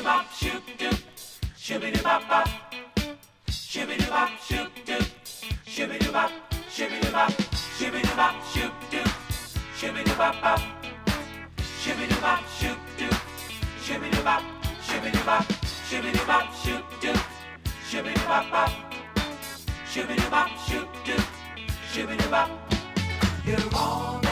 bop, shoot doo, shibby bop bop, shibby bop, shoot doo, shibby bop, shibby bop, shibby bop, shoot doo, shibby bop bop, shibby bop, shoot doo, shibby bop, shibby bop, shibby bop, shoot doo, shibby bop bop, shibby bop, shoot doo, shibby bop. You're on.